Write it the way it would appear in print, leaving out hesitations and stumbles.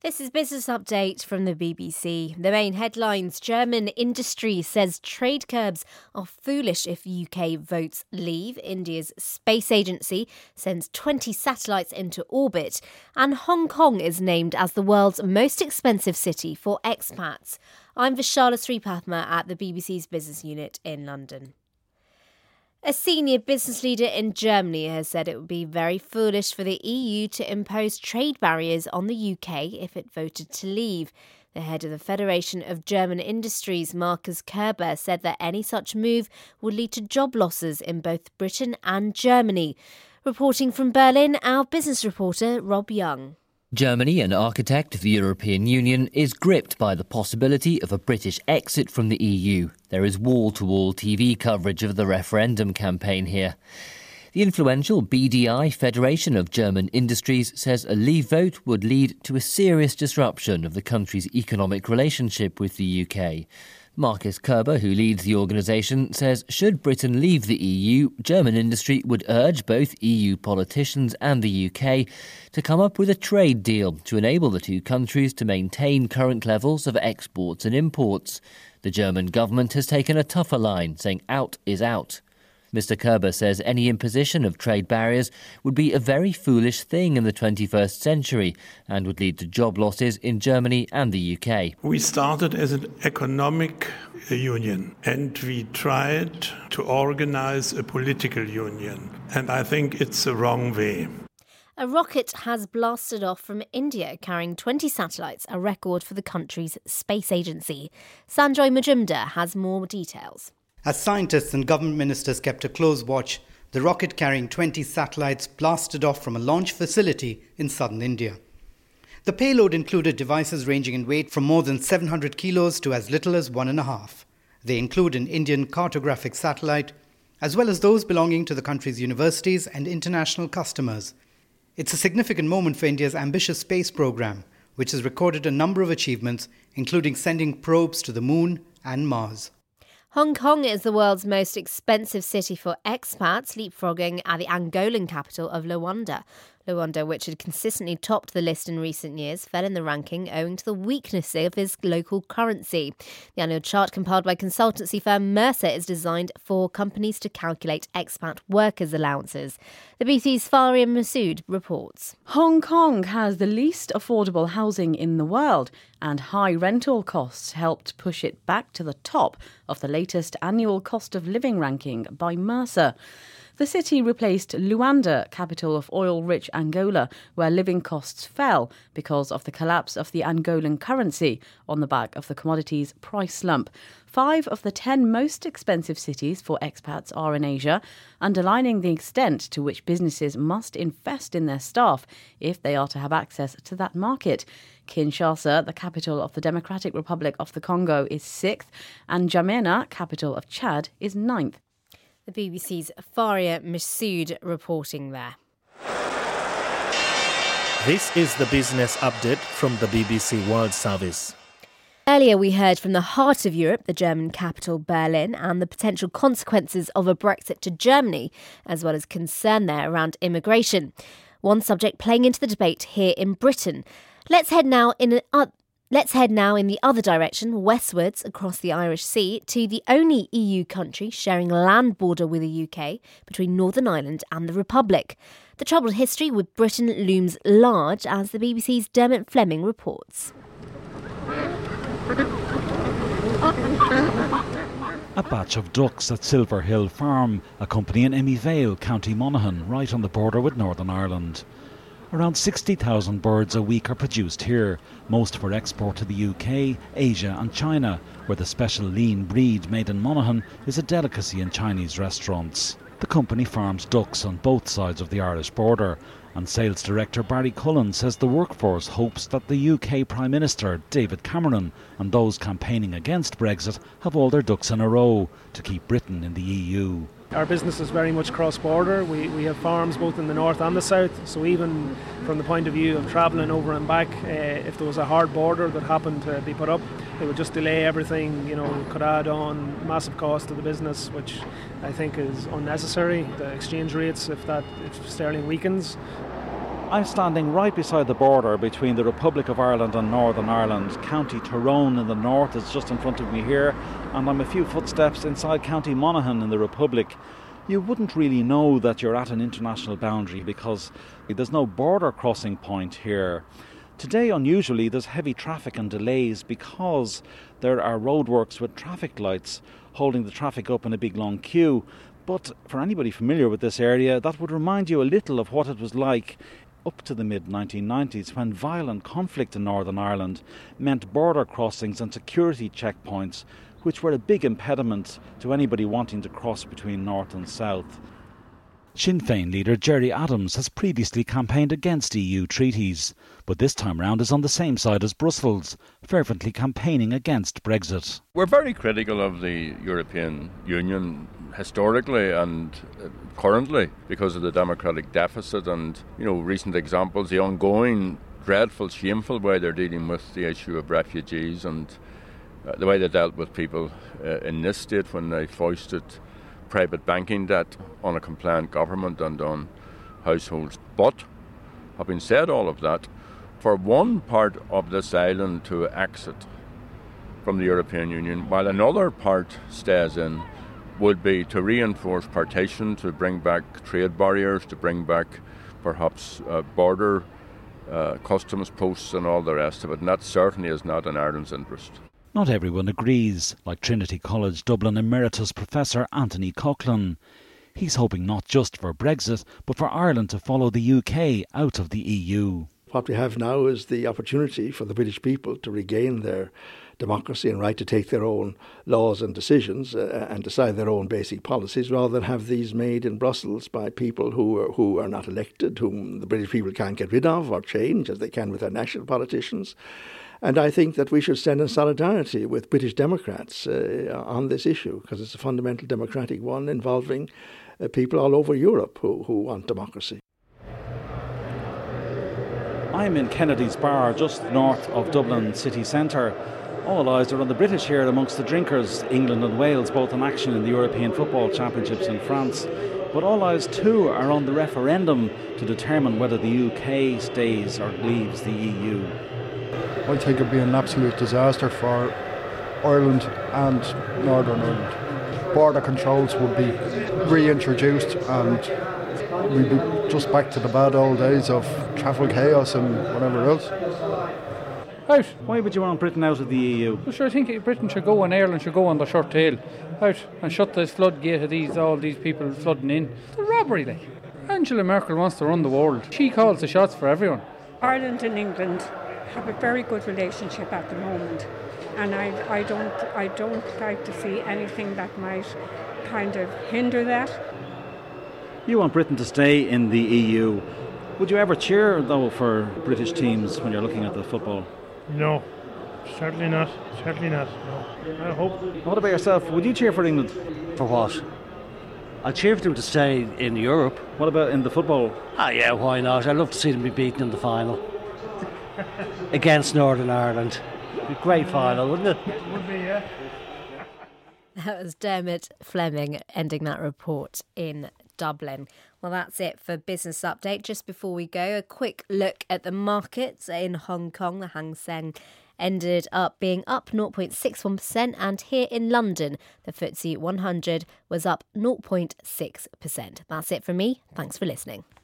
This is Business Update from the BBC. The main headlines: German industry says trade curbs are foolish if UK votes leave. India's space agency sends 20 satellites into orbit. And Hong Kong is named as the world's most expensive city for expats. I'm Vishala Sripathma at the BBC's business unit in London. A senior business leader in Germany has said it would be very foolish for the EU to impose trade barriers on the UK if it voted to leave. The head of the Federation of German Industries, Markus Kerber, said that any such move would lead to job losses in both Britain and Germany. Reporting from Berlin, our business reporter Rob Young. Germany, an architect of the European Union, is gripped by the possibility of a British exit from the EU. There is wall-to-wall TV coverage of the referendum campaign here. The influential BDI, Federation of German Industries, says a leave vote would lead to a serious disruption of the country's economic relationship with the UK. Markus Kerber, who leads the organisation, says should Britain leave the EU, German industry would urge both EU politicians and the UK to come up with a trade deal to enable the two countries to maintain current levels of exports and imports. The German government has taken a tougher line, saying out is out. Mr. Kerber says any imposition of trade barriers would be a very foolish thing in the 21st century and would lead to job losses in Germany and the UK. We started as an economic union and we tried to organize a political union. And I think it's the wrong way. A rocket has blasted off from India carrying 20 satellites, a record for the country's space agency. Sanjoy Majumdar has more details. As scientists and government ministers kept a close watch, the rocket carrying 20 satellites blasted off from a launch facility in southern India. The payload included devices ranging in weight from more than 700 kilos to as little as 1.5. They include an Indian cartographic satellite, as well as those belonging to the country's universities and international customers. It's a significant moment for India's ambitious space program, which has recorded a number of achievements, including sending probes to the moon and Mars. Hong Kong is the world's most expensive city for expats, leapfrogging at the Angolan capital of Luanda. Luanda, which had consistently topped the list in recent years, fell in the ranking owing to the weakness of its local currency. The annual chart compiled by consultancy firm Mercer is designed for companies to calculate expat workers' allowances. The BBC's Faria Massoud reports. Hong Kong has the least affordable housing in the world, and high rental costs helped push it back to the top of the latest annual cost of living ranking by Mercer. The city replaced Luanda, capital of oil-rich Angola, where living costs fell because of the collapse of the Angolan currency on the back of the commodities price slump. 5 of the 10 most expensive cities for expats are in Asia, underlining the extent to which businesses must invest in their staff if they are to have access to that market. Kinshasa, the capital of the Democratic Republic of the Congo, is 6th, and N'Djamena, capital of Chad, is 9th. The BBC's Faria Massoud reporting there. This is the business update from the BBC World Service. Earlier we heard from the heart of Europe, the German capital Berlin, and the potential consequences of a Brexit to Germany, as well as concern there around immigration. One subject playing into the debate here in Britain. Let's head now in the other direction, westwards across the Irish Sea, to the only EU country sharing land border with the UK, between Northern Ireland and the Republic. The troubled history with Britain looms large, as the BBC's Dermot Fleming reports. A batch of ducks at Silver Hill Farm, a company in Emmy Vale, County Monaghan, right on the border with Northern Ireland. Around 60,000 birds a week are produced here, most for export to the UK, Asia and China, where the special lean breed made in Monaghan is a delicacy in Chinese restaurants. The company farms ducks on both sides of the Irish border, and sales director Barry Cullen says the workforce hopes that the UK Prime Minister David Cameron and those campaigning against Brexit have all their ducks in a row to keep Britain in the EU. Our business is very much cross-border. We have farms both in the north and the south, so even from the point of view of travelling over and back, if there was a hard border that happened to be put up, it would just delay everything, could add on massive cost to the business, which I think is unnecessary. The exchange rates, if sterling weakens, I'm standing right beside the border between the Republic of Ireland and Northern Ireland. County Tyrone in the north is just in front of me here, and I'm a few footsteps inside County Monaghan in the Republic. You wouldn't really know that you're at an international boundary because there's no border crossing point here. Today, unusually, there's heavy traffic and delays because there are roadworks with traffic lights holding the traffic up in a big long queue. But for anybody familiar with this area, that would remind you a little of what it was like up to the mid-1990s when violent conflict in Northern Ireland meant border crossings and security checkpoints, which were a big impediment to anybody wanting to cross between north and south. Sinn Féin leader Gerry Adams has previously campaigned against EU treaties, but this time round is on the same side as Brussels, fervently campaigning against Brexit. We're very critical of the European Union historically and currently because of the democratic deficit and, recent examples, the ongoing dreadful, shameful way they're dealing with the issue of refugees and the way they dealt with people in this state when they foisted private banking debt on a compliant government and on households. But, having said all of that, for one part of this island to exit from the European Union, while another part stays in, would be to reinforce partition, to bring back trade barriers, to bring back perhaps border customs posts and all the rest of it. And that certainly is not in Ireland's interest. Not everyone agrees, like Trinity College Dublin Emeritus Professor Anthony Coughlin. He's hoping not just for Brexit, but for Ireland to follow the UK out of the EU. What we have now is the opportunity for the British people to regain their democracy and right to take their own laws and decisions and decide their own basic policies, rather than have these made in Brussels by people who are not elected, whom the British people can't get rid of or change as they can with their national politicians. And I think that we should stand in solidarity with British Democrats on this issue, because it's a fundamental democratic one involving people all over Europe who want democracy. I'm in Kennedy's Bar, just north of Dublin city centre. All eyes are on the British here amongst the drinkers. England and Wales both in action in the European Football Championships in France. But all eyes too are on the referendum to determine whether the UK stays or leaves the EU. I think it'd be an absolute disaster for Ireland and Northern Ireland. Border controls would be reintroduced and we'd be just back to the bad old days of travel chaos and whatever else. Out. Why would you want Britain out of the EU? Well, sure, I think Britain should go and Ireland should go on the short tail. Out and shut the floodgate of all these people flooding in. The robbery, like. Angela Merkel wants to run the world. She calls the shots for everyone. Ireland and England have a very good relationship at the moment, and I don't like to see anything that might kind of hinder that. You want Britain to stay in the EU. Would you ever cheer, though, for British teams when you're looking at the football? No, certainly not. Certainly not. No. I hope. What about yourself? Would you cheer for England? For what? I'd cheer for them to stay in Europe. What about in the football? Yeah, why not? I'd love to see them be beaten in the final. Against Northern Ireland. It'd be a great final, wouldn't it? Would be, yeah. That was Dermot Fleming ending that report in Dublin. Well, that's it for Business Update. Just before we go, a quick look at the markets in Hong Kong. The Hang Seng ended up being up 0.61%, and here in London, the FTSE 100 was up 0.6%. That's it from me. Thanks for listening.